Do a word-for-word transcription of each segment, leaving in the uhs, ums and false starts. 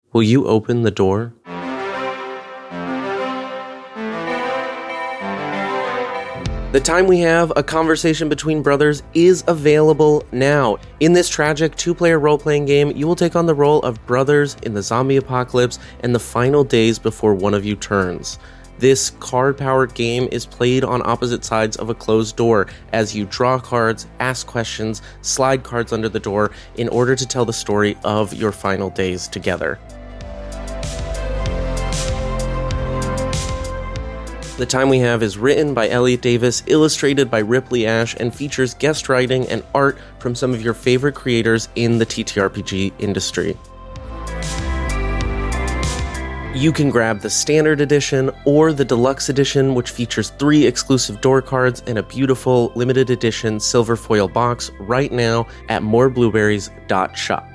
Will you open the door? The Time We Have, a conversation between brothers, is available now. In this tragic two-player role-playing game, you will take on the role of brothers in the zombie apocalypse and the final days before one of you turns. This card-powered game is played on opposite sides of a closed door as you draw cards, ask questions, slide cards under the door in order to tell the story of your final days together. The Time We Have is written by Elliot Davis, illustrated by Ripley Ash, and features guest writing and art from some of your favorite creators in the T T R P G industry. You can grab the Standard Edition or the Deluxe Edition, which features three exclusive door cards and a beautiful limited edition silver foil box right now at more blueberries dot shop.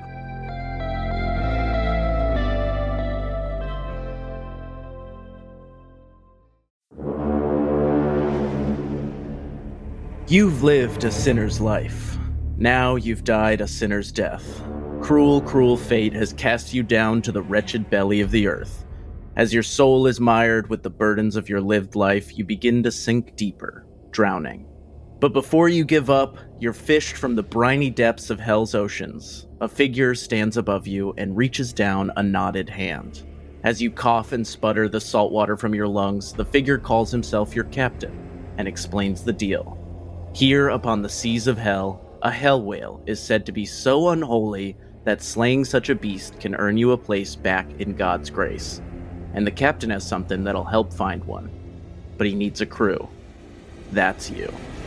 You've lived a sinner's life. Now you've died a sinner's death. Cruel, cruel fate has cast you down to the wretched belly of the earth. As your soul is mired with the burdens of your lived life, you begin to sink deeper, drowning. But before you give up, you're fished from the briny depths of hell's oceans. A figure stands above you and reaches down a knotted hand. As you cough and sputter the salt water from your lungs, the figure calls himself your captain and explains the deal. Here upon the seas of hell, a hell whale is said to be so unholy that slaying such a beast can earn you a place back in God's grace. And the captain has something that'll help find one. But he needs a crew. That's you.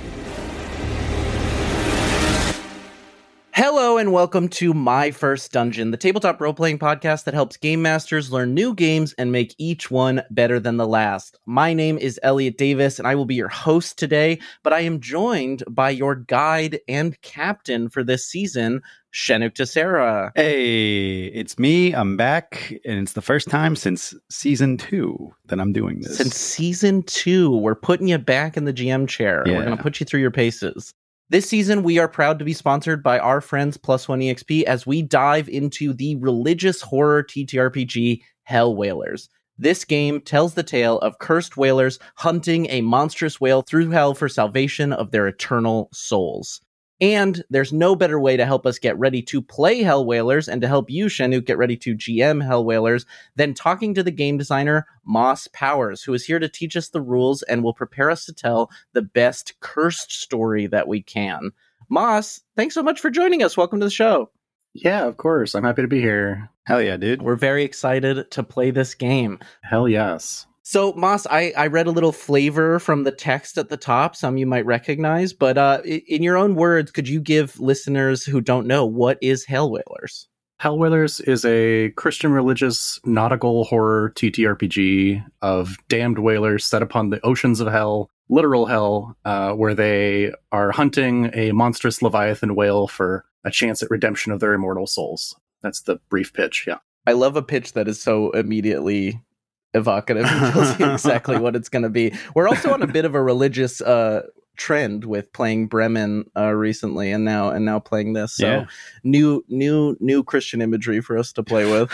Hello and welcome to My First Dungeon, the tabletop role-playing podcast that helps game masters learn new games and make each one better than the last. My name is Elliot Davis, and I will be your host today, but I am joined by your guide and captain for this season, Shenuk Tessera. Hey, it's me. I'm back, and it's the first time since season two that I'm doing this. Since season two, we're putting you back in the G M chair. Yeah. We're going to put you through your paces. This season, we are proud to be sponsored by our friends Plus One E X P as we dive into the religious horror T T R P G Hell Whalers. This game tells the tale of cursed whalers hunting a monstrous whale through hell for salvation of their eternal souls. And there's no better way to help us get ready to play Hell Whalers and to help you, Shenuk, get ready to G M Hell Whalers than talking to the game designer, Moss Powers, who is here to teach us the rules and will prepare us to tell the best cursed story that we can. Moss, thanks so much for joining us. Welcome to the show. Yeah, of course. I'm happy to be here. Hell yeah, dude. We're very excited to play this game. Hell yes. So, Moss, I, I read a little flavor from the text at the top, some you might recognize, but uh, in your own words, could you give listeners who don't know, what is Hell Whalers? Hell Whalers is a Christian religious nautical horror T T R P G of damned whalers set upon the oceans of hell, literal hell, uh, where they are hunting a monstrous Leviathan whale for a chance at redemption of their immortal souls. That's the brief pitch, yeah. I love a pitch that is so immediately evocative and tells you exactly what it's going to be. We're also on a bit of a religious uh, trend with playing Bremen uh, recently, and now and now playing this. So yeah. new, new, new Christian imagery for us to play with.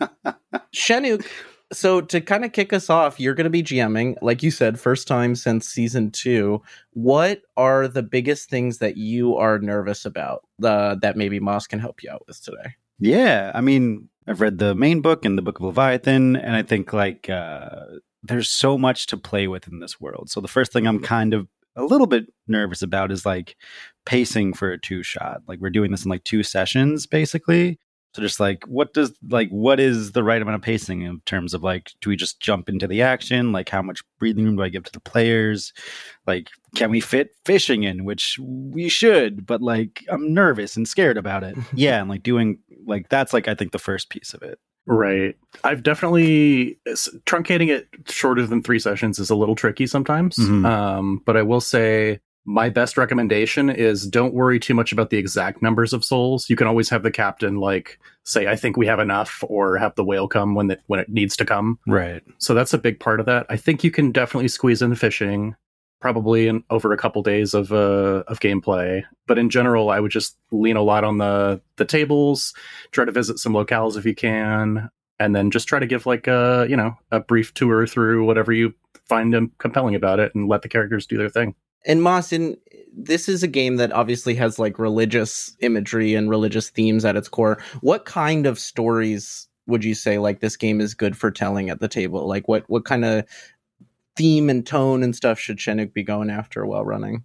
Shenuk, so to kind of kick us off, you're going to be GMing, like you said, first time since season two. What are the biggest things that you are nervous about uh, that maybe Moss can help you out with today? Yeah, I mean, I've read the main book and the Book of Leviathan, and I think like uh, there's so much to play with in this world. So the first thing I'm kind of a little bit nervous about is like pacing for a two shot. Like we're doing this in like two sessions, basically. So just like, what does like, what is the right amount of pacing in terms of like, do we just jump into the action? Like how much breathing room do I give to the players? Like, can we fit fishing in, which we should, but like, I'm nervous and scared about it. Yeah. And like doing like, that's like, I think the first piece of it. Right. I've definitely truncating it shorter than three sessions is a little tricky sometimes. Mm-hmm. Um, but I will say my best recommendation is don't worry too much about the exact numbers of souls. You can always have the captain like say, I think we have enough, or have the whale come when it, when it needs to come. Right. So that's a big part of that. I think you can definitely squeeze in the fishing, probably in over a couple days of uh, of gameplay. But in general, I would just lean a lot on the the tables, try to visit some locales if you can. and then just try to give like a, you know, a brief tour through whatever you find them compelling about it and let the characters do their thing. And Moss, in, this is a game that obviously has like religious imagery and religious themes at its core. What kind of stories would you say like this game is good for telling at the table? Like what, what kind of theme and tone and stuff should Chinook be going after while running?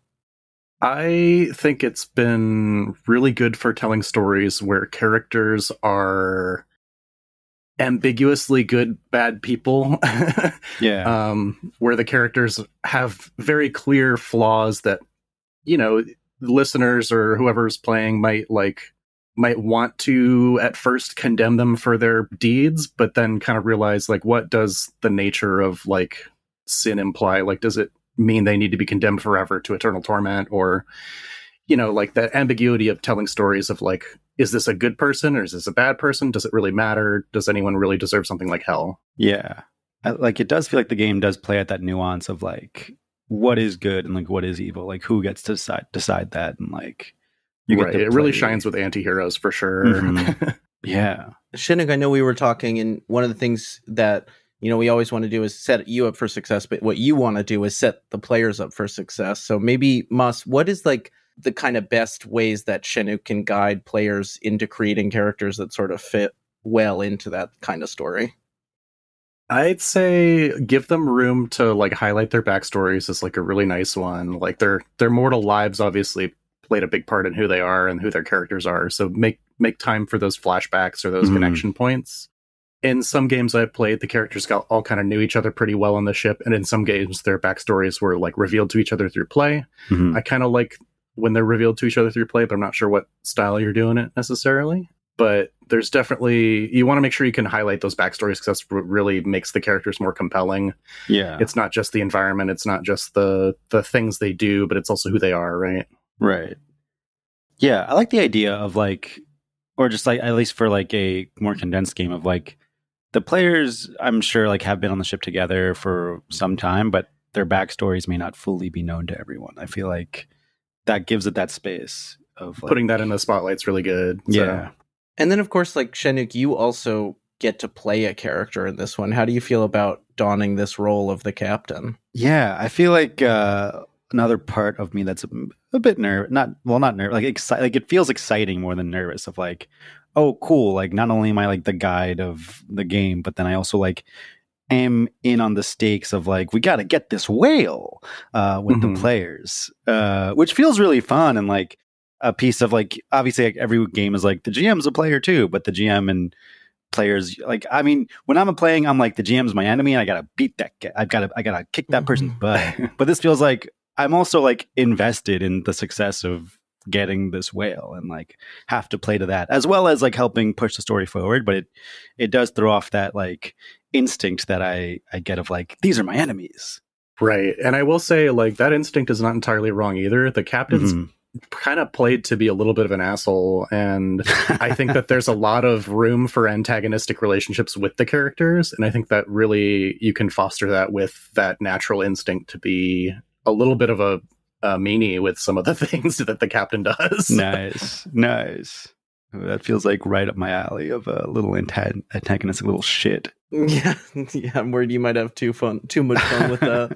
I think it's been really good for telling stories where characters are ambiguously good, bad people. Yeah. Um, where the characters have very clear flaws that, you know, listeners or whoever's playing might like, might want to at first condemn them for their deeds, but then kind of realize like, what does the nature of like sin imply? Like, does it mean they need to be condemned forever to eternal torment? Or, you know, like that ambiguity of telling stories of like, is this a good person or is this a bad person? Does it really matter? Does anyone really deserve something like hell? Yeah. I, like it does feel like the game does play at that nuance of like what is good and like what is evil, like who gets to decide decide that, and like you get right. It really shines with anti-heroes for sure. Mm-hmm. Yeah. Chinook, I know we were talking, and one of the things that, you know, we always want to do is set you up for success, but what you want to do is set the players up for success. So maybe, Moss, what is like the kind of best ways that Chinook can guide players into creating characters that sort of fit well into that kind of story? I'd say give them room to like highlight their backstories is like a really nice one. Like their their mortal lives obviously played a big part in who they are and who their characters are. So make make time for those flashbacks or those mm. connection points. In some games I've played, the characters got all kind of knew each other pretty well on the ship, and in some games their backstories were like revealed to each other through play. Mm-hmm. I kind of like when they're revealed to each other through play, but I'm not sure what style you're doing it necessarily. But there's definitely, you want to make sure you can highlight those backstories because that's what really makes the characters more compelling. Yeah. It's not just the environment, it's not just the the things they do, but it's also who they are, right? Right. Yeah, I like the idea of like, or just like, at least for like a more condensed game of like, the players, I'm sure, like have been on the ship together for some time, but their backstories may not fully be known to everyone. I feel like that gives it that space of like, putting that in the spotlight's really good. Yeah. So. And then, of course, like Chinook, you also get to play a character in this one. How do you feel about donning this role of the captain? Yeah, I feel like uh, another part of me that's a, a bit nervous, not, well, not nervous, like, exci- like it feels exciting more than nervous of like, oh, cool. Like, not only am I like the guide of the game, but then I also like am in on the stakes of like, we got to get this whale uh, with mm-hmm. the players, uh, which feels really fun. And like a piece of like, obviously like every game is like the G M's a player too, but the G M and players, like, I mean, when I'm playing, I'm like, the G M's my enemy and I got to beat that guy. I've got to, I got to kick that person's butt. But this feels like I'm also like invested in the success of getting this whale and like have to play to that, as well as like helping push the story forward. But it it does throw off that like instinct that I I get of like, these are my enemies, right? And I will say like that instinct is not entirely wrong either. The captain's mm-hmm. kind of played to be a little bit of an asshole, and I think that there's a lot of room for antagonistic relationships with the characters, and I think that really you can foster that with that natural instinct to be a little bit of a Uh, meanie with some of the things that the captain does. Nice, nice. That feels like right up my alley of a little antag- antagonistic little shit. Yeah, yeah. I'm worried you might have too fun, too much fun with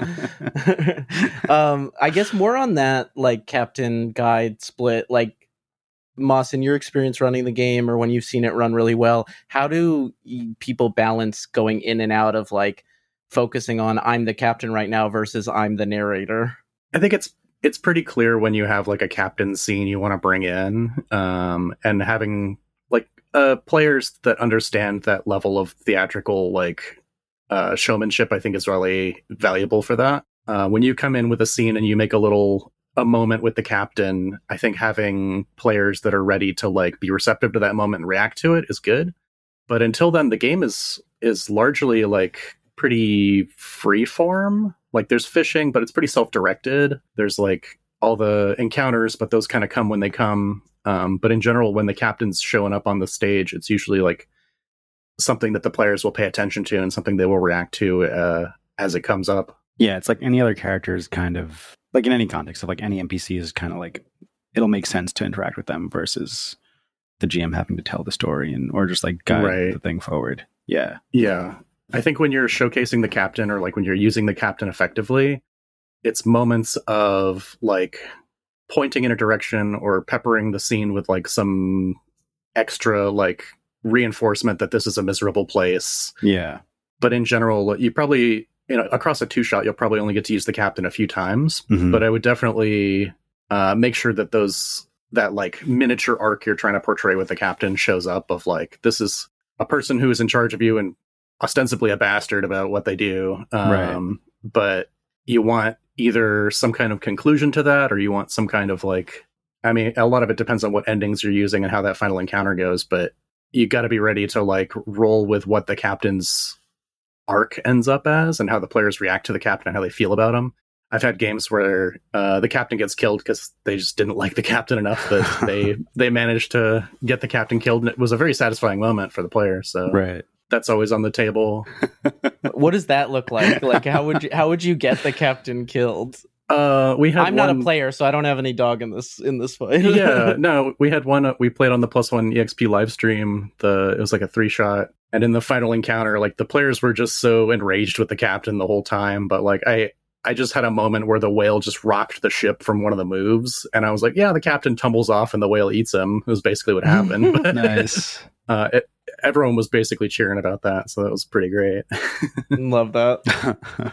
that. um, I guess more on that, like captain guide split. Like Moss, in your experience running the game, or when you've seen it run really well, how do people balance going in and out of like focusing on I'm the captain right now versus I'm the narrator? I think it's It's pretty clear when you have like a captain scene you want to bring in, um, and having like uh, players that understand that level of theatrical like uh, showmanship, I think is really valuable for that. Uh, when you come in with a scene and you make a little a moment with the captain, I think having players that are ready to like be receptive to that moment and react to it is good. But until then, the game is is largely like pretty free form. Like there's fishing, but it's pretty self-directed. There's like all the encounters, but those kind of come when they come. Um, but in general, when the captain's showing up on the stage, it's usually like something that the players will pay attention to and something they will react to uh, as it comes up. Yeah, it's like any other characters kind of, like in any context of like any N P C is kind of like, it'll make sense to interact with them versus the G M having to tell the story and or just like guide right. the thing forward. Yeah. Yeah. I think when you're showcasing the captain or like when you're using the captain effectively, it's moments of like pointing in a direction or peppering the scene with like some extra like reinforcement that this is a miserable place. Yeah. But in general, you probably, you know, across a two shot, you'll probably only get to use the captain a few times. Mhm. But I would definitely uh, make sure that those, that like miniature arc you're trying to portray with the captain shows up of like, this is a person who is in charge of you and ostensibly a bastard about what they do. Um, Right. But you want either some kind of conclusion to that, or you want some kind of like, I mean, a lot of it depends on what endings you're using and how that final encounter goes, but you got to be ready to like roll with what the captain's arc ends up as and how the players react to the captain and how they feel about him. I've had games where uh, the captain gets killed because they just didn't like the captain enough that they they managed to get the captain killed, and it was a very satisfying moment for the player. So Right. that's always on the table. What does that look like? Like, how would you how would you get the captain killed? Uh, we had I'm not one... a player, so I don't have any dog in this in this fight. yeah, no, we had one. Uh, we played on the Plus One E X P live stream. The it was like a three shot, and in the final encounter, like the players were just so enraged with the captain the whole time. But like I, I just had a moment where the whale just rocked the ship from one of the moves, and I was like, yeah, the captain tumbles off and the whale eats him. It was basically what happened. Nice. uh, it, everyone was basically cheering about that, so that was pretty great. Love that.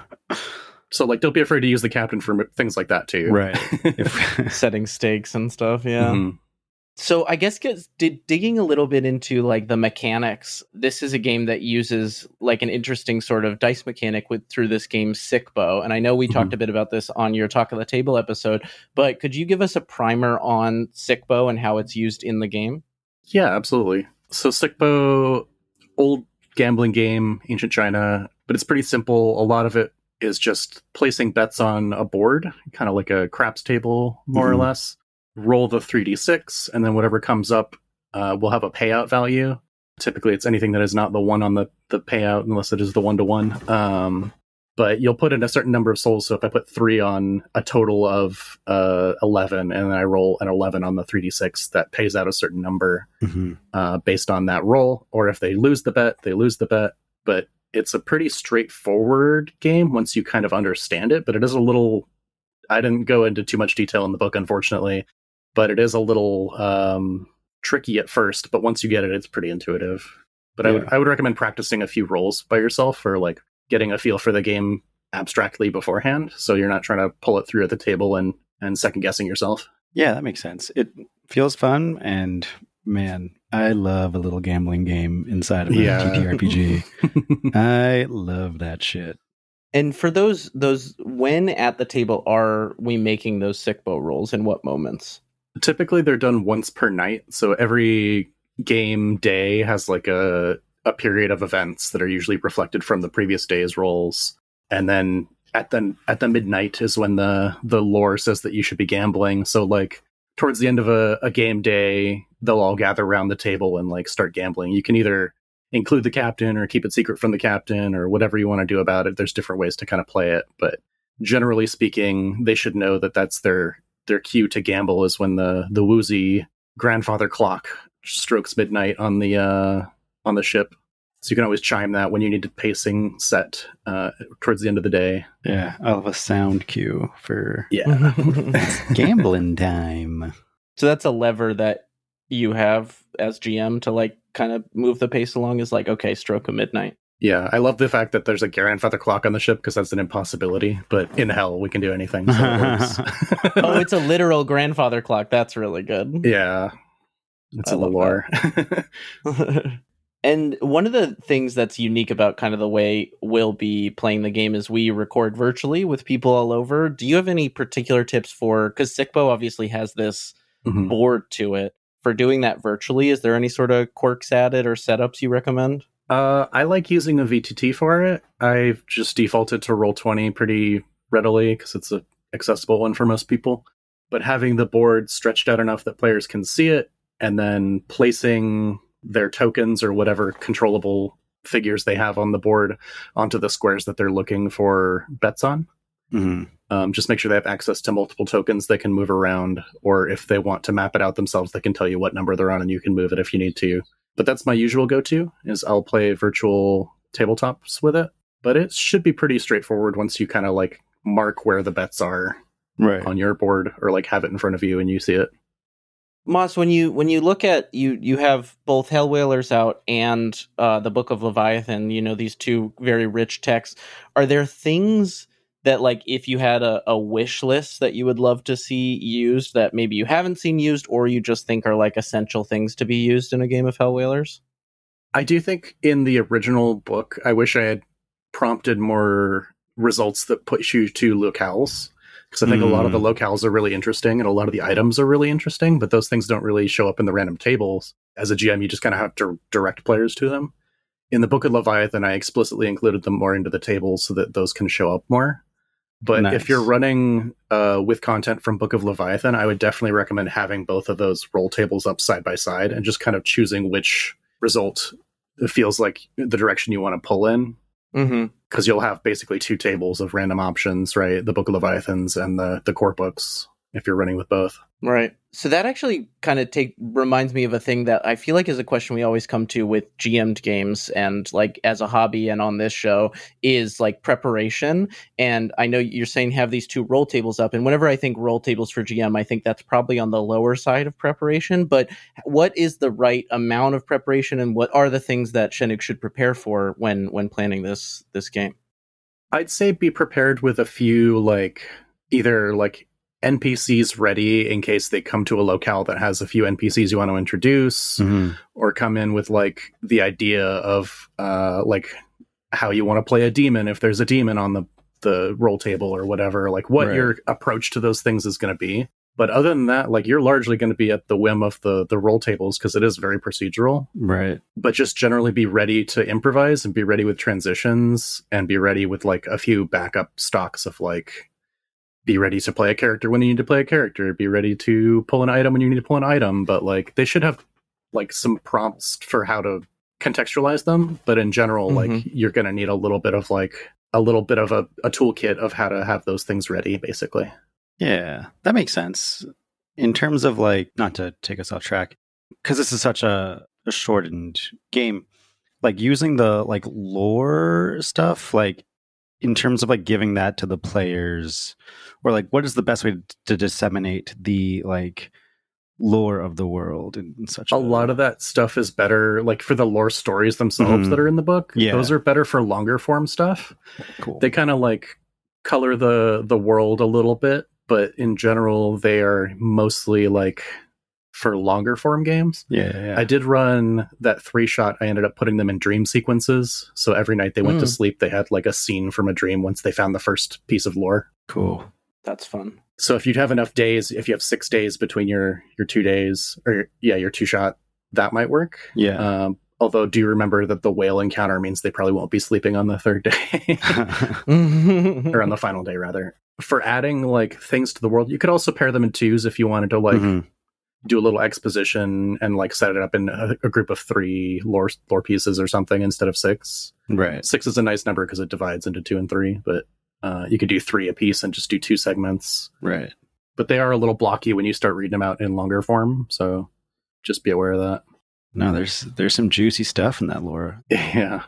So, like, don't be afraid to use the captain for things like that, too. Right. If- Setting stakes and stuff, yeah. Mhm. So I guess get, did, digging a little bit into like the mechanics, this is a game that uses like an interesting sort of dice mechanic with through this game, Sick Bow. And I know we Mhm. talked a bit about this on your Talk of the Table episode, but could you give us a primer on Sick Bow and how it's used in the game? Yeah, absolutely. So, Sick Bow, old gambling game, ancient China, but it's pretty simple. A lot of it is just placing bets on a board, kind of like a craps table, more Mhm. or less. Roll the three d six, and then whatever comes up uh, will have a payout value. Typically, it's anything that is not the one on the, the payout, unless it is the one-to-one. Um, but you'll put in a certain number of souls, so if I put three on a total of uh, eleven, and then I roll an eleven on the three d six, that pays out a certain number Mhm. uh, based on that roll. Or if they lose the bet, they lose the bet. But it's a pretty straightforward game once you kind of understand it, but it is a little... I didn't go into too much detail in the book, unfortunately, but it is a little um, tricky at first, but once you get it, it's pretty intuitive. But Yeah. I would I would recommend practicing a few rolls by yourself for like getting a feel for the game abstractly beforehand, so you're not trying to pull it through at the table and, and second guessing yourself. Yeah, that makes sense. It feels fun, and man, I love a little gambling game inside of a Yeah. T T R P G. I love that shit. And for those, those when at the table are we making those Sick Bow rolls and what moments? Typically, they're done once per night, so every game day has like a a period of events that are usually reflected from the previous day's rolls, and then at the at the midnight is when the the lore says that you should be gambling. So like towards the end of a, a game day, they'll all gather around the table and like start gambling. You can either include the captain or keep it secret from the captain or whatever you want to do about it. There's different ways to kind of play it, but generally speaking, they should know that that's their their cue to gamble is when the the woozy grandfather clock strokes midnight on the uh on the ship. So you can always chime that when you need a pacing set uh towards the end of the day. Yeah, I'll have a sound cue for Yeah. gambling time. So that's a lever that you have as G M to like kind of move the pace along, is like, okay, stroke of midnight. Yeah, I love the fact that there's a grandfather clock on the ship because that's an impossibility, but in hell we can do anything. So it works. Oh, it's a literal grandfather clock. That's really good. Yeah. It's I in the love lore. And one of the things that's unique about kind of the way we'll be playing the game is we record virtually with people all over. Do you have any particular tips for, because Sick Bow obviously has this Mhm. board to it, for doing that virtually? Is there any sort of quirks added or setups you recommend? Uh, I like using a V T T for it. I've just defaulted to roll twenty pretty readily because it's a accessible one for most people. But having the board stretched out enough that players can see it, and then placing their tokens or whatever controllable figures they have on the board onto the squares that they're looking for bets on. Mhm. Um, just make sure they have access to multiple tokens they can move around, or if they want to map it out themselves, they can tell you what number they're on and you can move it if you need to. but that's my usual go-to, is I'll play virtual tabletops with it. But it should be pretty straightforward once you kind of like mark where the bets are right on your board, or like have it in front of you and you see it. Moss, when you when you look at you you have both Hell Whalers out and uh, the Book of Leviathan, you know, these two very rich texts. Are there things that, like, if you had a, a wish list that you would love to see used that maybe you haven't seen used, or you just think are like essential things to be used in a game of Hell Whalers? I do think in the original book, I wish I had prompted more results that push you to locales. Because I think mm. a lot of the locales are really interesting and a lot of the items are really interesting, but those things don't really show up in the random tables. As a G M, you just kind of have to direct players to them. In the Book of Leviathan, I explicitly included them more into the tables so that those can show up more. But nice. If you're running uh, with content from Book of Leviathan, I would definitely recommend having both of those roll tables up side by side and just kind of choosing which result feels like the direction you want to pull in. Mm-hmm. Because you'll have basically two tables of random options, right? The Book of Leviathans and the, the core books, if you're running with both. Right. So that actually kind of take reminds me of a thing that I feel like is a question we always come to with G M'd games and like as a hobby and on this show is like preparation. And I know you're saying have these two roll tables up. And whenever I think roll tables for G M, I think that's probably on the lower side of preparation. But what is the right amount of preparation, and what are the things that Shenug should prepare for when when planning this this game? I'd say be prepared with a few like either like N P Cs ready in case they come to a locale that has a few N P Cs you want to introduce, mm-hmm. or come in with like the idea of uh, like how you want to play a demon if there's a demon on the, the roll table or whatever, like what right. your approach to those things is going to be. But other than that, like you're largely going to be at the whim of the, the roll tables because it is very procedural. Right. But just generally be ready to improvise and be ready with transitions and be ready with like a few backup stocks of like, be ready to play a character when you need to play a character. Be ready to pull an item when you need to pull an item. But like they should have like some prompts for how to contextualize them. But in general, mm-hmm. like you're going to need a little bit of like a little bit of a, a toolkit of how to have those things ready, basically. Yeah, that makes sense. In terms of like, not to take us off track, because this is such a, a shortened game, like using the like lore stuff, like in terms of like giving that to the players, or like what is the best way to disseminate the like lore of the world in, in such a, a lot of that stuff is better like for the lore stories themselves mm-hmm. that are in the book. Yeah, those are better for longer form stuff. Cool. They kind of like color the the world a little bit, but in general they are mostly like for longer form games. Yeah, yeah, yeah. I did run that three shot. I ended up putting them in dream sequences. So every night they went mm. to sleep, they had like a scene from a dream once they found the first piece of lore. Cool. That's fun. So if you'd have enough days, if you have six days between your, your two days or yeah, your two shot, that might work. Yeah. Um, although do remember that the whale encounter means they probably won't be sleeping on the third day or on the final day rather. For adding like things to the world, you could also pair them in twos if you wanted to like, mm-hmm. do a little exposition and like set it up in a, a group of three lore lore pieces or something instead of six. Right. Six is a nice number because it divides into two and three, but uh, you could do three a piece and just do two segments. Right. But they are a little blocky when you start reading them out in longer form, so just be aware of that. No, there's there's some juicy stuff in that lore. Yeah.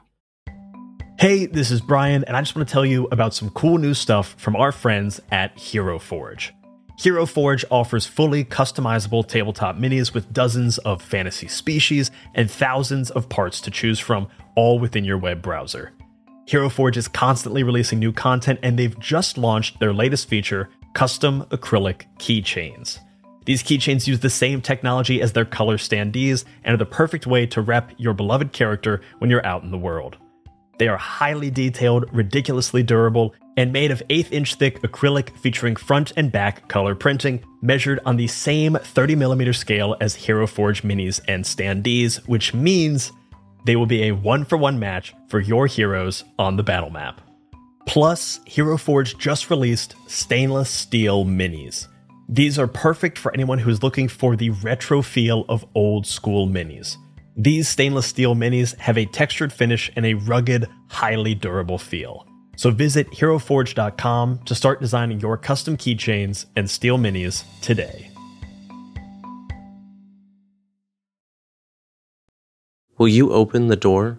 Hey, this is Brian, and I just want to tell you about some cool new stuff from our friends at Hero Forge. Hero Forge offers fully customizable tabletop minis with dozens of fantasy species and thousands of parts to choose from, all within your web browser. Hero Forge is constantly releasing new content, and they've just launched their latest feature, custom acrylic keychains. These keychains use the same technology as their color standees and are the perfect way to rep your beloved character when you're out in the world. They are highly detailed, ridiculously durable, and made of eighth inch thick acrylic featuring front and back color printing, measured on the same thirty millimeter scale as Hero Forge minis and standees, which means they will be a one-for-one match for your heroes on the battle map. Plus, Hero Forge just released stainless steel minis. These are perfect for anyone who's looking for the retro feel of old school minis. These stainless steel minis have a textured finish and a rugged, highly durable feel. So visit hero forge dot com to start designing your custom keychains and steel minis today. Will you open the door?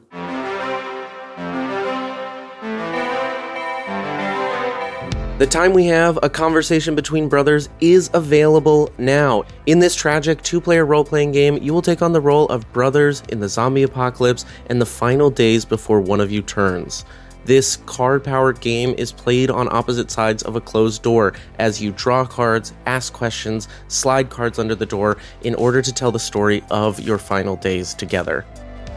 The Time We Have, a conversation between brothers, is available now. In this tragic two-player role-playing game, you will take on the role of brothers in the zombie apocalypse and the final days before one of you turns. This card-powered game is played on opposite sides of a closed door as you draw cards, ask questions, slide cards under the door in order to tell the story of your final days together.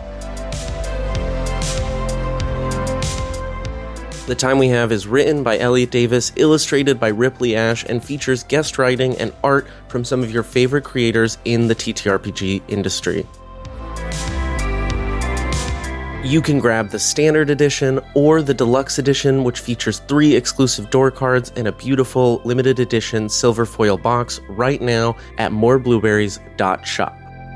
The Time We Have is written by Elliot Davis, illustrated by Ripley Ash, and features guest writing and art from some of your favorite creators in the T T R P G industry. You can grab the standard edition or the deluxe edition, which features three exclusive door cards and a beautiful limited edition silver foil box right now at more blueberries dot shop.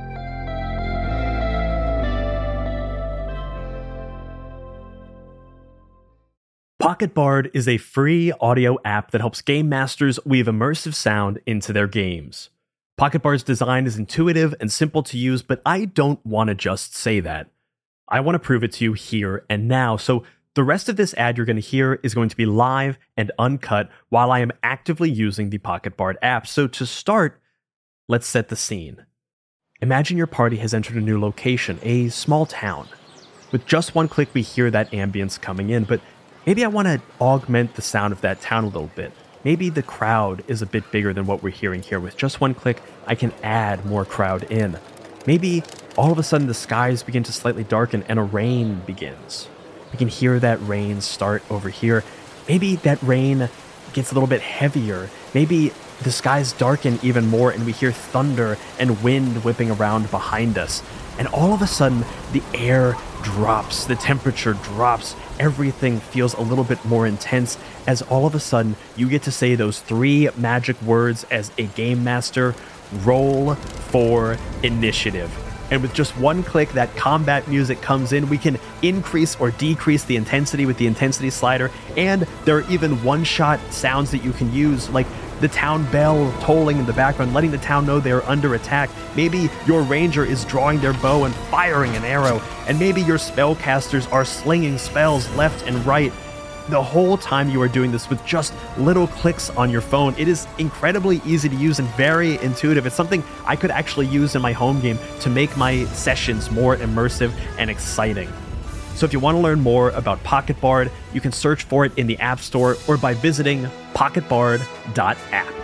Pocket Bard is a free audio app that helps game masters weave immersive sound into their games. Pocket Bard's design is intuitive and simple to use, but I don't want to just say that. I want to prove it to you here and now, so the rest of this ad you're going to hear is going to be live and uncut while I am actively using the Pocket Bard app. So to start, let's set the scene. Imagine your party has entered a new location, a small town. With just one click, we hear that ambience coming in, but maybe I want to augment the sound of that town a little bit. Maybe the crowd is a bit bigger than what we're hearing here. With just one click, I can add more crowd in. Maybe all of a sudden the skies begin to slightly darken and a rain begins. We can hear that rain start over here. Maybe that rain gets a little bit heavier. Maybe the skies darken even more and we hear thunder and wind whipping around behind us. And all of a sudden, the air drops, the temperature drops, everything feels a little bit more intense as all of a sudden you get to say those three magic words as a game master: roll for initiative. And with just one click, that combat music comes in. We can increase or decrease the intensity with the intensity slider, and there are even one-shot sounds that you can use, like the town bell tolling in the background, letting the town know they are under attack. Maybe your ranger is drawing their bow and firing an arrow, and maybe your spellcasters are slinging spells left and right. The whole time you are doing this with just little clicks on your phone. It is incredibly easy to use and very intuitive. It's something I could actually use in my home game to make my sessions more immersive and exciting. So if you want to learn more about Pocket Bard, you can search for it in the App Store or by visiting pocket bard dot app.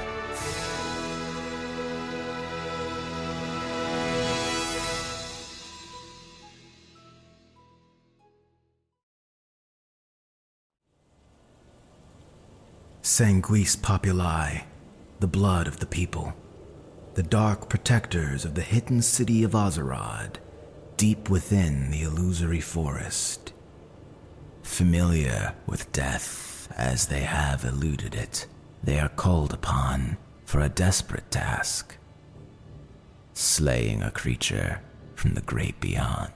Sanguis Populi, the blood of the people, the dark protectors of the hidden city of Ozerod, deep within the illusory forest. Familiar with death as they have eluded it, they are called upon for a desperate task: slaying a creature from the great beyond.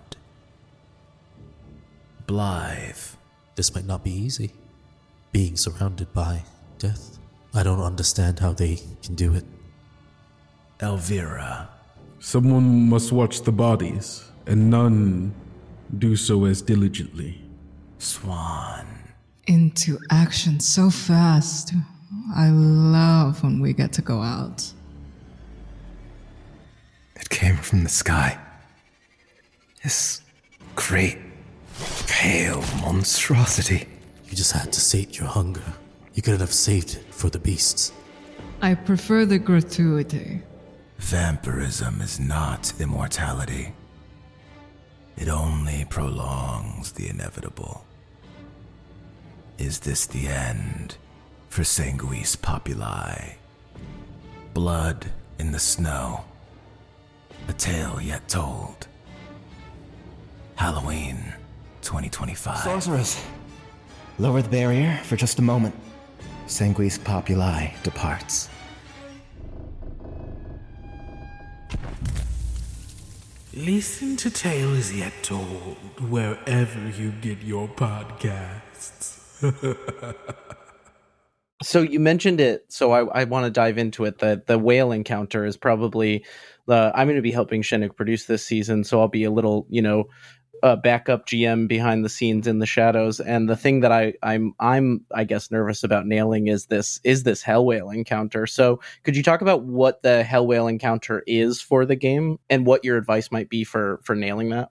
Blythe. This might not be easy, being surrounded by death. I don't understand how they can do it. Elvira. Someone must watch the bodies, and none do so as diligently. Swan. Into action so fast. I love when we get to go out. It came from the sky. This great, pale monstrosity. You just had to sate your hunger. You couldn't have saved it for the beasts. I prefer the gratuity. Vampirism is not immortality. It only prolongs the inevitable. Is this the end for Sanguis Populi? Blood in the snow. A tale yet told. Halloween twenty twenty-five. Sorceress! Lower the barrier for just a moment. Sanguis Populi departs. Listen to Tales Yet Told wherever you get your podcasts. So you mentioned it, so I, I want to dive into it. The the whale encounter is probably the I'm going to be helping Chinook produce this season, so I'll be a little, you know, uh, backup G M behind the scenes in the shadows. And the thing that I I'm I'm I guess nervous about nailing is this is this hell whale encounter. So could you talk about what the hell whale encounter is for the game and what your advice might be for for nailing that?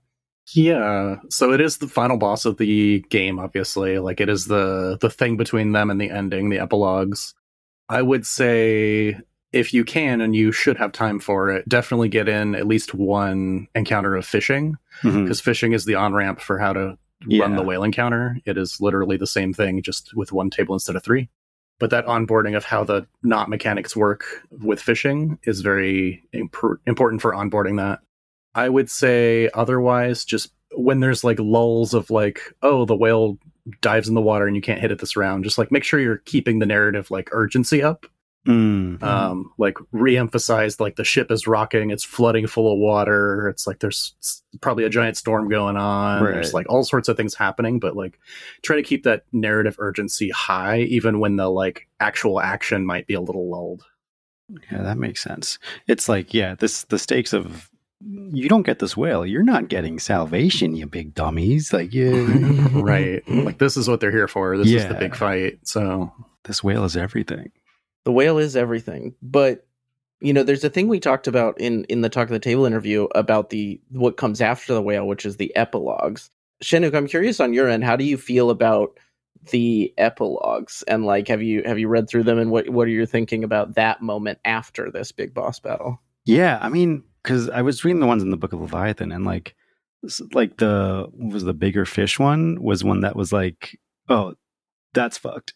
Yeah, so it is the final boss of the game, obviously. Like, it is the the thing between them and the ending, the epilogues. I would say, if you can, and you should have time for it, definitely get in at least one encounter of fishing, because mm-hmm. fishing is the on-ramp for how to yeah. run the whale encounter. It is literally the same thing, just with one table instead of three. But that onboarding of how the knot mechanics work with fishing is very imp- important for onboarding that. I would say otherwise, just when there's like lulls of like, oh, the whale dives in the water and you can't hit it this round, just like make sure you're keeping the narrative like urgency up. Mm-hmm. Um, like re-emphasize like the ship is rocking, it's flooding full of water, it's like there's probably a giant storm going on, right. There's like all sorts of things happening, but like try to keep that narrative urgency high even when the like actual action might be a little lulled. Yeah, that makes sense. It's like, yeah, this the stakes of you don't get this whale, you're not getting salvation, you big dummies. Like, yeah. Right. Like, this is what they're here for. This yeah. is the big fight. So this whale is everything. The whale is everything. But, you know, there's a thing we talked about in, in the Talk of the Table interview about the what comes after the whale, which is the epilogues. Chinook, I'm curious on your end, how do you feel about the epilogues? And like, have you have you read through them, and what, what are you thinking about that moment after this big boss battle? Yeah, I mean, because I was reading the ones in the Book of Leviathan, and like, like the what was the bigger fish one was one that was like, oh, that's fucked.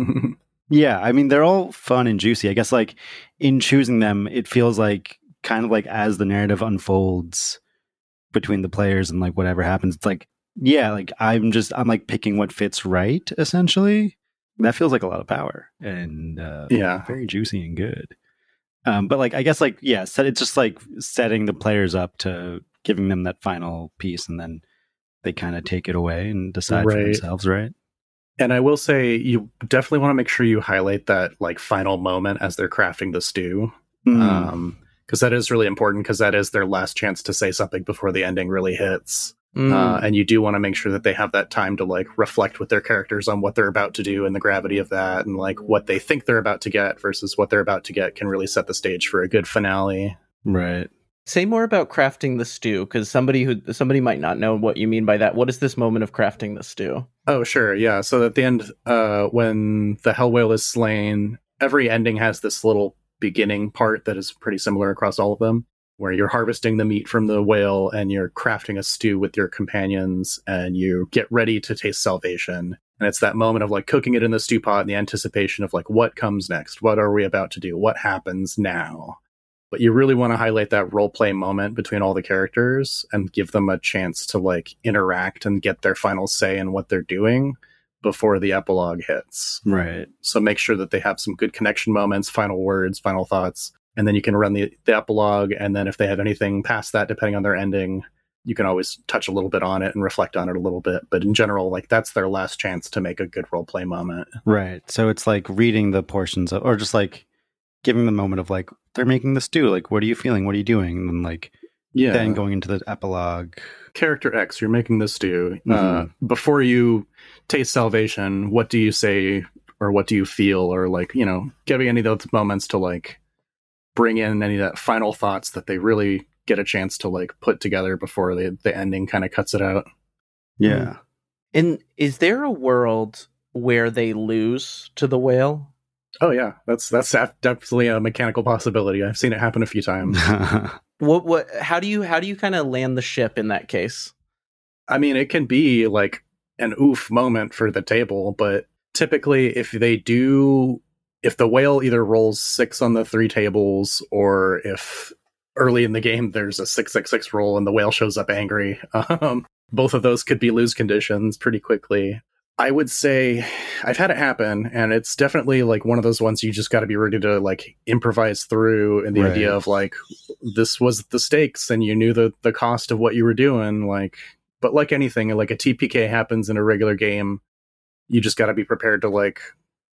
Yeah, I mean, they're all fun and juicy. I guess like in choosing them, it feels like kind of like as the narrative unfolds between the players and like whatever happens, it's like, yeah, like I'm just I'm like picking what fits right. Essentially, that feels like a lot of power and uh, yeah, very juicy and good. Um, but like, I guess like, yeah, set, it's just like setting the players up to giving them that final piece, and then they kind of take it away and decide right. for themselves, right? And I will say, you definitely want to make sure you highlight that like final moment as they're crafting the stew. Mm. Um, because that is really important, because that is their last chance to say something before the ending really hits. Mm. Uh, and you do want to make sure that they have that time to like reflect with their characters on what they're about to do and the gravity of that, and like what they think they're about to get versus what they're about to get can really set the stage for a good finale. Right. Say more about crafting the stew, because somebody who somebody might not know what you mean by that. What is this moment of crafting the stew? Oh, sure. Yeah. So at the end, uh, when the hell whale is slain, every ending has this little beginning part that is pretty similar across all of them, where you're harvesting the meat from the whale and you're crafting a stew with your companions and you get ready to taste salvation. And it's that moment of like cooking it in the stew pot and the anticipation of like, what comes next? What are we about to do? What happens now? But you really want to highlight that role play moment between all the characters and give them a chance to like interact and get their final say in what they're doing before the epilogue hits. Right. So make sure that they have some good connection moments, final words, final thoughts. And then you can run the, the epilogue. And then if they have anything past that, depending on their ending, you can always touch a little bit on it and reflect on it a little bit. But in general, like that's their last chance to make a good role play moment. Right. So it's like reading the portions of, or just like giving the moment of like, they're making the stew. Like, what are you feeling? What are you doing? And then like, yeah, then going into the epilogue. Character X, you're making the stew. Mm-hmm. Uh, before you taste salvation, what do you say or what do you feel? Or like, you know, giving any of those moments to like bring in any of that final thoughts that they really get a chance to like put together before the, the ending kind of cuts it out. Yeah. And is there a world where they lose to the whale? Oh yeah, that's that's definitely a mechanical possibility. I've seen it happen a few times. What what? How do you how do you kind of land the ship in that case? I mean, it can be like an oof moment for the table, but typically, if they do, if the whale either rolls six on the three tables, or if early in the game there's a six six six roll and the whale shows up angry, um, both of those could be lose conditions pretty quickly. I would say I've had it happen, and it's definitely like one of those ones you just got to be ready to like improvise through, and the right. idea of like, this was the stakes and you knew the, the cost of what you were doing. Like, but like anything, like a T P K happens in a regular game, you just got to be prepared to like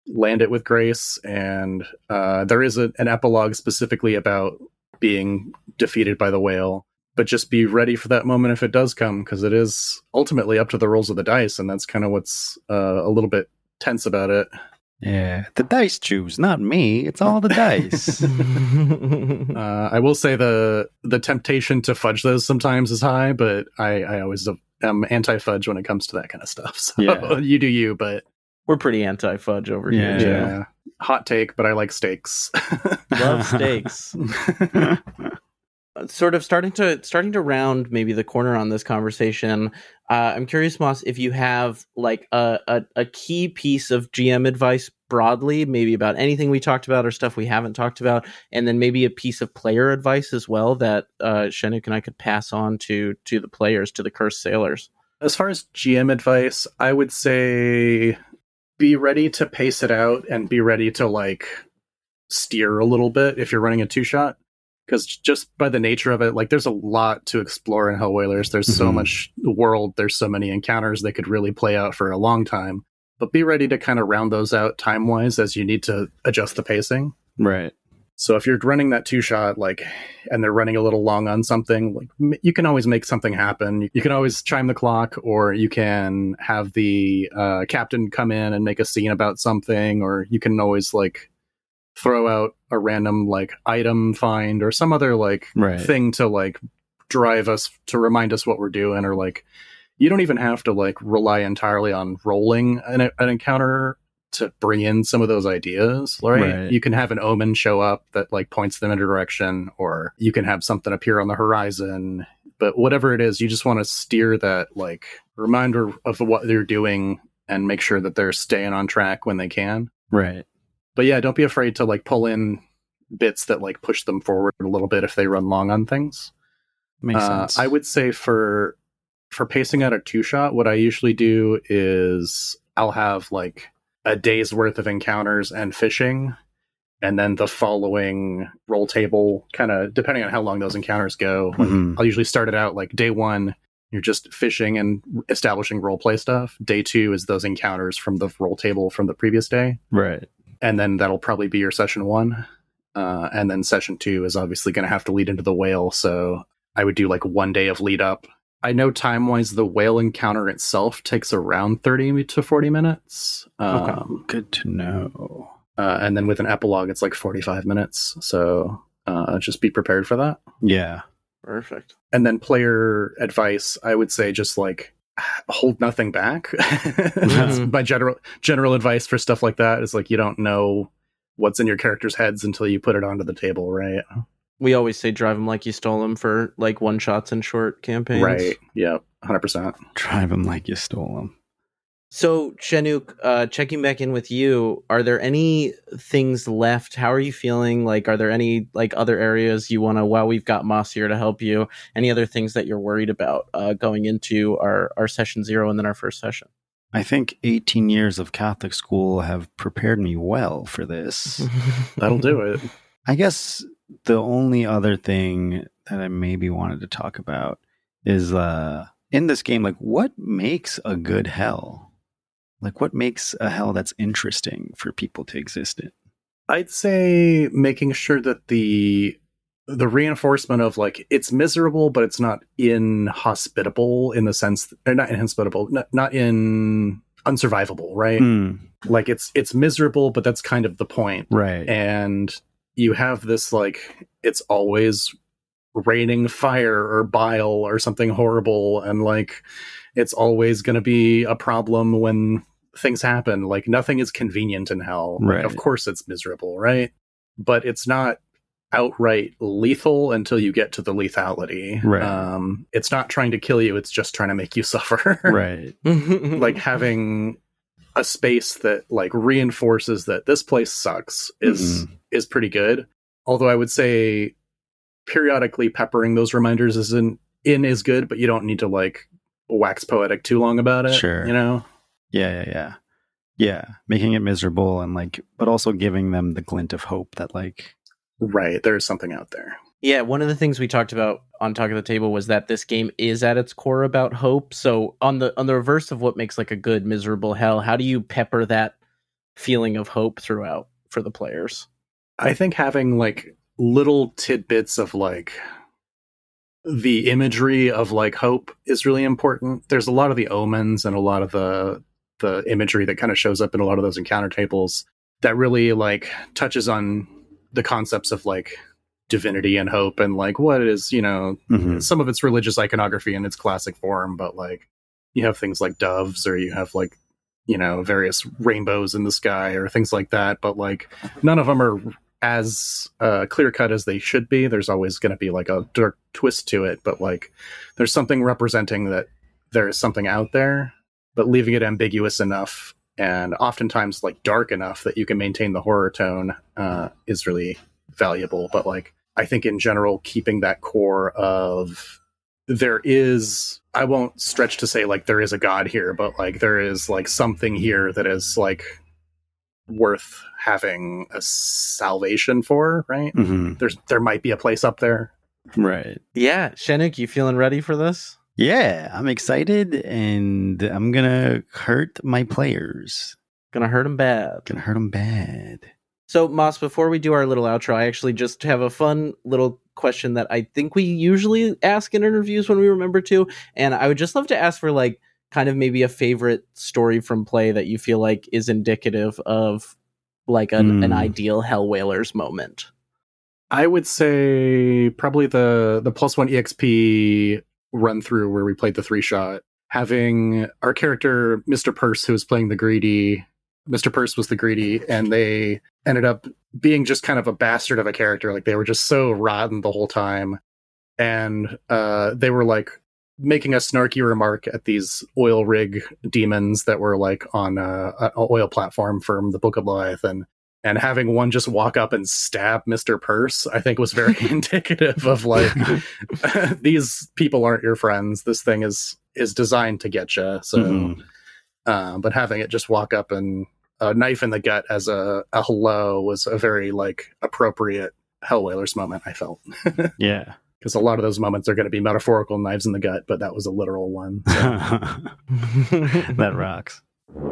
land it with grace. And uh, there is a, an epilogue specifically about being defeated by the whale. But just be ready for that moment if it does come, because it is ultimately up to the rolls of the dice, and that's kind of what's uh, a little bit tense about it. Yeah, the dice choose, not me. It's all the dice. uh, I will say the the temptation to fudge those sometimes is high, but I, I always am anti-fudge when it comes to that kind of stuff. So yeah. You do you, but we're pretty anti-fudge over yeah, here. Yeah. yeah, hot take, but I like steaks. Love steaks. Sort of starting to starting to round maybe the corner on this conversation. Uh, I'm curious, Moss, if you have like a, a a key piece of G M advice broadly, maybe about anything we talked about or stuff we haven't talked about, and then maybe a piece of player advice as well that uh, Shenuk and I could pass on to to the players, to the Cursed Sailors. As far as G M advice, I would say be ready to pace it out and be ready to like steer a little bit if you're running a two shot. Because just by the nature of it, like there's a lot to explore in Hell Whalers. There's mm-hmm. so much world. There's so many encounters that could really play out for a long time. But be ready to kind of round those out time-wise as you need to adjust the pacing. Right. So if you're running that two-shot, like, and they're running a little long on something, like you can always make something happen. You can always chime the clock, or you can have the uh, captain come in and make a scene about something, or you can always like throw out a random like item find or some other like right. thing to like drive us, to remind us what we're doing. Or like you don't even have to like rely entirely on rolling an, an encounter to bring in some of those ideas, right? right? You can have an omen show up that like points them in a direction, or you can have something appear on the horizon. But whatever it is, you just want to steer that like reminder of what they're doing and make sure that they're staying on track when they can. Right. But yeah, don't be afraid to like pull in bits that like push them forward a little bit if they run long on things. Makes uh, sense. I would say for for pacing out a two shot, what I usually do is I'll have like a day's worth of encounters and fishing, and then the following roll table, kind of depending on how long those encounters go. Mm-hmm. I'll usually start it out like day one, you're just fishing and establishing role play stuff. Day two is those encounters from the roll table from the previous day. Right. And then that'll probably be your session one. Uh, and then session two is obviously going to have to lead into the whale. So I would do like one day of lead up. I know time-wise, the whale encounter itself takes around thirty to forty minutes. Um, okay. Good to know. Uh, and then with an epilogue, it's like forty-five minutes. So uh, just be prepared for that. Yeah. Perfect. And then player advice, I would say just like hold nothing back. That's my general general advice for stuff like that, is like you don't know what's in your characters' heads until you put it onto the table, right? We always say drive them like you stole them for like one shots and short campaigns. Right. Yeah. one hundred percent. Drive them like you stole them. So, Shenuk, uh, checking back in with you, are there any things left? How are you feeling? Like, are there any like other areas you want to, while we've got Moss here to help you, any other things that you're worried about uh, going into our, our session zero and then our first session? I think eighteen years of Catholic school have prepared me well for this. That'll do it. I guess the only other thing that I maybe wanted to talk about is uh, in this game, like what makes a good hell? Like, what makes a hell that's interesting for people to exist in? I'd say making sure that the the reinforcement of, like, it's miserable, but it's not inhospitable in the sense... Or not inhospitable, not, not in unsurvivable, right? Mm. Like, it's it's miserable, but that's kind of the point. Right. And you have this, like, it's always raining fire or bile or something horrible, and, like, it's always going to be a problem when things happen. Like, nothing is convenient in hell. Right. Like, of course it's miserable, right? But it's not outright lethal until you get to the lethality. Right. Um, it's not trying to kill you, it's just trying to make you suffer. Right. Like, having a space that, like, reinforces that this place sucks is mm-hmm. is pretty good. Although I would say periodically peppering those reminders isn't in is good, but you don't need to, like, wax poetic too long about it. Sure. You know? Yeah, yeah, yeah. Yeah. Making it miserable and, like, but also giving them the glint of hope that, like... Right. There's something out there. Yeah. One of the things we talked about on Talk of the Table was that this game is at its core about hope. So on the, on the reverse of what makes like a good miserable hell, how do you pepper that feeling of hope throughout for the players. I think having like little tidbits of like the imagery of like hope is really important. There's a lot of the omens and a lot of the the imagery that kind of shows up in a lot of those encounter tables that really like touches on the concepts of like divinity and hope and like what it is, you know, mm-hmm. some of it's religious iconography in its classic form, but like you have things like doves or you have like, you know, various rainbows in the sky or things like that. But like none of them are as uh, clear cut as they should be. There's always going to be like a dark twist to it, but like there's something representing that there is something out there, but leaving it ambiguous enough and oftentimes like dark enough that you can maintain the horror tone uh, is really valuable. But like, I think in general, keeping that core of there is, I won't stretch to say like there is a god here, but like there is like something here that is like worth having a salvation for, right? Mm-hmm. There's there might be a place up there. Right. Yeah. Shenuk, you feeling ready for this? Yeah, I'm excited and I'm gonna hurt my players. Gonna hurt them bad. Gonna hurt them bad. So, Moss, before we do our little outro, I actually just have a fun little question that I think we usually ask in interviews when we remember to. And I would just love to ask for like kind of maybe a favorite story from play that you feel like is indicative of like an, mm. an ideal Hell Whalers moment. I would say probably the the plus one E X P run through where we played the three shot, having our character Mister Purse, who was playing the greedy. Mister Purse was the greedy, and they ended up being just kind of a bastard of a character. Like they were just so rotten the whole time, and uh, they were like making a snarky remark at these oil rig demons that were like on a, an oil platform from the Book of Leviathan. And having one just walk up and stab Mister Purse, I think was very indicative of like, these people aren't your friends. This thing is is designed to get you. So, mm-hmm. uh, but having it just walk up and a knife in the gut as a, a hello was a very like appropriate Hell Whalers moment, I felt. Yeah. Because a lot of those moments are going to be metaphorical knives in the gut, but that was a literal one. So. That rocks.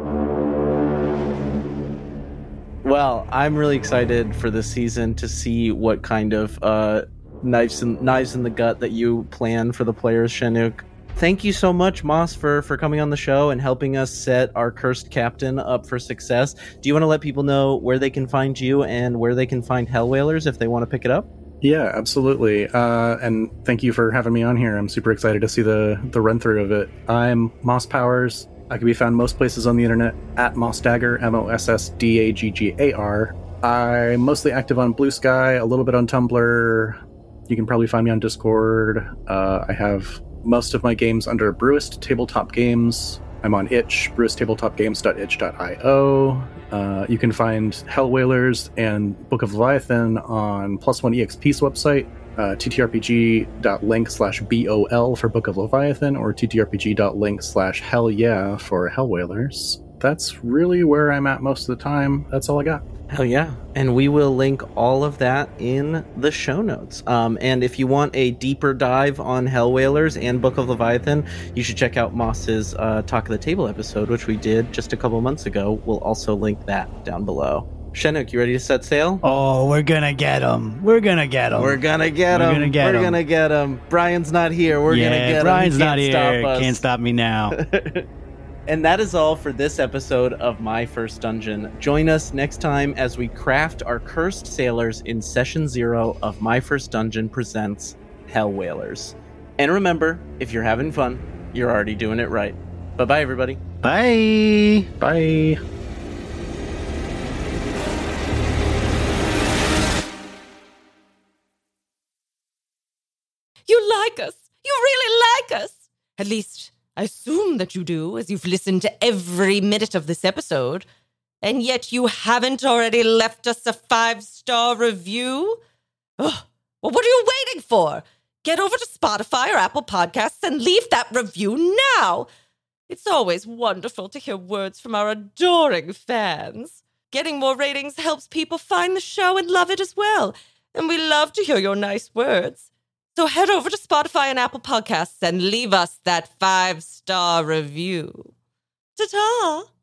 Well, I'm really excited for this season to see what kind of uh, knives in, knives in the gut that you plan for the players, Shenuk. Thank you so much, Moss, for, for coming on the show and helping us set our cursed captain up for success. Do you want to let people know where they can find you and where they can find Hell Whalers if they want to pick it up? Yeah, absolutely. Uh, and thank you for having me on here. I'm super excited to see the, the run-through of it. I'm Moss Powers. I can be found most places on the internet at Moss Dagger, M O S S D A G G A R. I'm mostly active on Blue Sky, a little bit on Tumblr. You can probably find me on Discord. Uh, I have most of my games under Brewist Tabletop Games. I'm on itch, brewist tabletop games dot itch dot io. Uh, you can find Hell Whalers and Book of Leviathan on Plus One E X P's website, uh, ttrpg.link slash bol for Book of Leviathan, or ttrpg.link slash hell yeah for Hell Whalers. That's really where I'm at most of the time. That's all I got. Hell yeah. And we will link all of that in the show notes. Um, and if you want a deeper dive on Hell Whalers and Book of Leviathan, you should check out Moss's uh, Talk of the Table episode, which we did just a couple months ago. We'll also link that down below. Shenuk, you ready to set sail? Oh, we're gonna get him. We're gonna get him. We're gonna get him. We're gonna get him. We're gonna get him. Brian's not here. We're yeah, gonna get Brian's him. He not can't here. Stop us. Can't stop me now. And that is all for this episode of My First Dungeon. Join us next time as we craft our cursed sailors in Session Zero of My First Dungeon presents Hell Whalers. And remember, if you're having fun, you're already doing it right. Bye-bye, everybody. Bye. Bye. You like us. You really like us. At least, I assume that you do, as you've listened to every minute of this episode. And yet you haven't already left us a five-star review? Ugh. Well, what are you waiting for? Get over to Spotify or Apple Podcasts and leave that review now. It's always wonderful to hear words from our adoring fans. Getting more ratings helps people find the show and love it as well. And we love to hear your nice words. So head over to Spotify and Apple Podcasts and leave us that five-star review. Ta-ta!